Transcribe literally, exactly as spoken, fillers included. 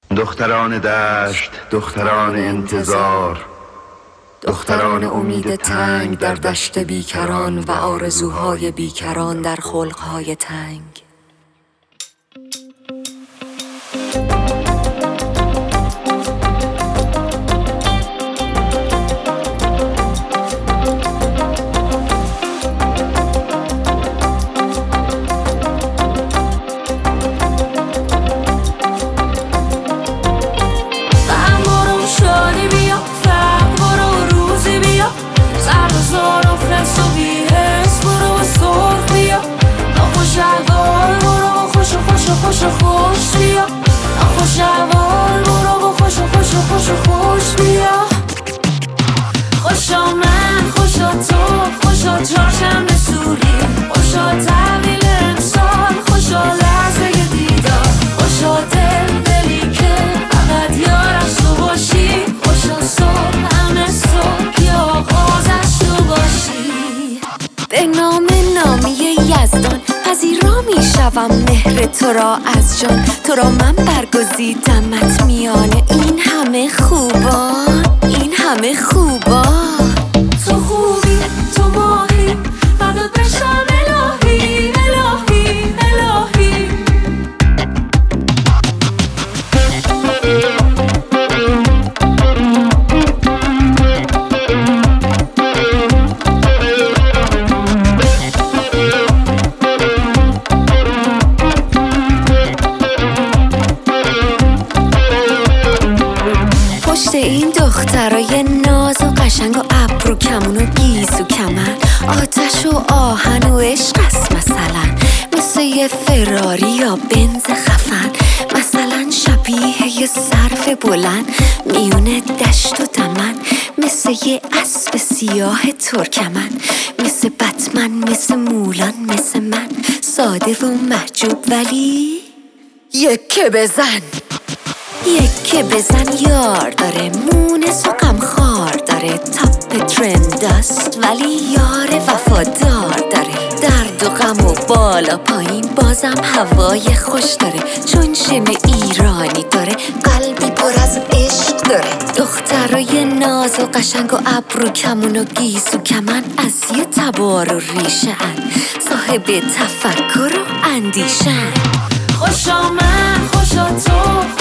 دختران دشت، دختران انتظار، دختران امید تنگ در دشت بیکران و آرزوهای بیکران در خلقهای تنگ. خوش و خوش بیا، خوش اول برو و خوش و خوش و خوش و خوش بیا. خوشا من، خوشا تو، خوشا چهارشنبه سوری، خوشا تحویل امسال، خوشا لحظه دیدار، خوشا دل دلی که فقط یارش تو باشی، خوشا صبح همه صبح یا آغازش تو باشی. به نام نامی یزدان پذیرا می شوم مهر تو را از جان، تو را من برگزیدمت میان این همه خوبان، این همه خوبان. تو خوبی، تو ماهی، فدات بشم الهی، الهی، الهی. این دخترای ناز و قشنگ و ابرو کمون و گیز و کمن، آتش و آهن و عشق است مثلا، مثل یه فراری یا بنز خفن، مثلا شبیه یه سرف بلند میونه دشت و دمن، مثل یه اسب سیاه ترکمن، مثل بتمن، مثل مولان، مثل من، ساده و محجوب ولی یکه بزن، یکه بزن یار داره، مونس و غمخوار داره، تاپ ترند است ولی یار وفادار داره، درد و غم و بالا پایین بازم هوای خوش داره، چون شم ایرانی داره، قلبی پر از عشق داره. دخترای ناز و قشنگ و ابرو کمون و گیز و کمن، از یه تبار و ریشه ان، صاحب تفکر و اندیشن. خوشا من، خوشا تو،